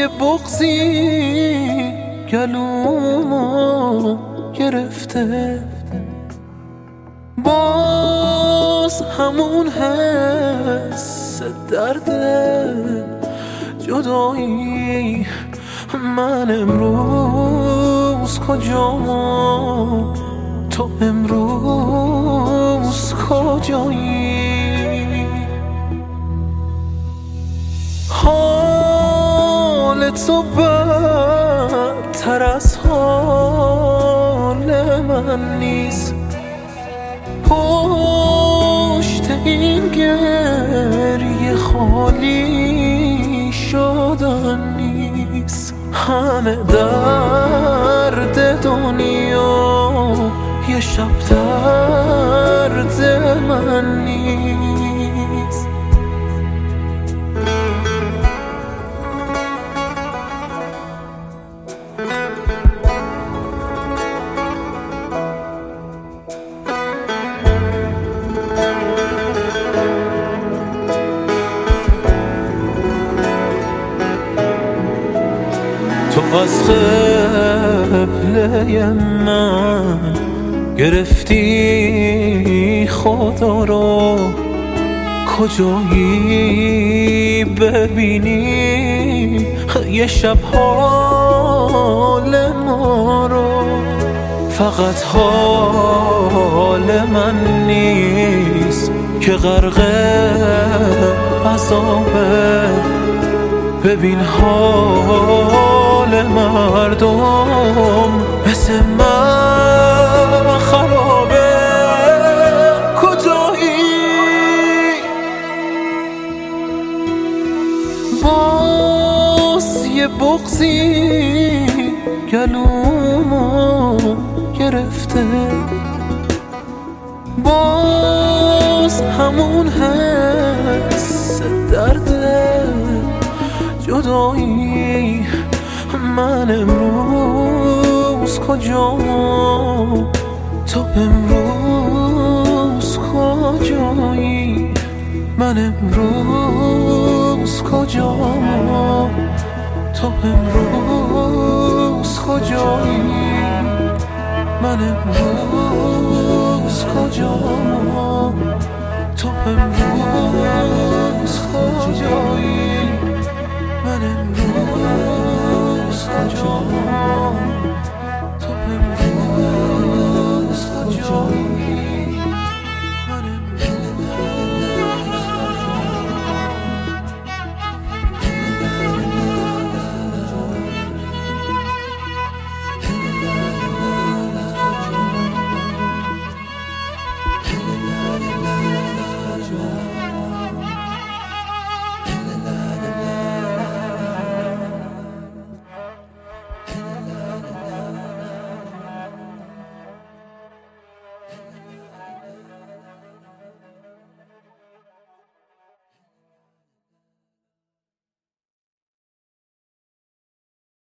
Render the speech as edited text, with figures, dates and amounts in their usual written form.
یه بغضی گلومو گرفته، باز همون حس درد جدایی. من امروز کجام و تو امروز کجایی؟ حال تو بدتر از حال من نیست، پشت این گریه خالی شدن نیست. همه درد دنیا یه شب درد من نیست. تو از قبله من گرفتی خدا رو، کجایی ببینی یه شب حال ما رو؟ فقط حال من نیست که غرق عذابه، ببین حال مردم مثل من خرابه. کجایی؟ باز یه بغضی گلومو گرفته، باز همون حس درد جدایی. من امروز کجام تو امروز کجایی؟ من امروز کجام تو امروز کجایی؟ من امروز کجام تو امروز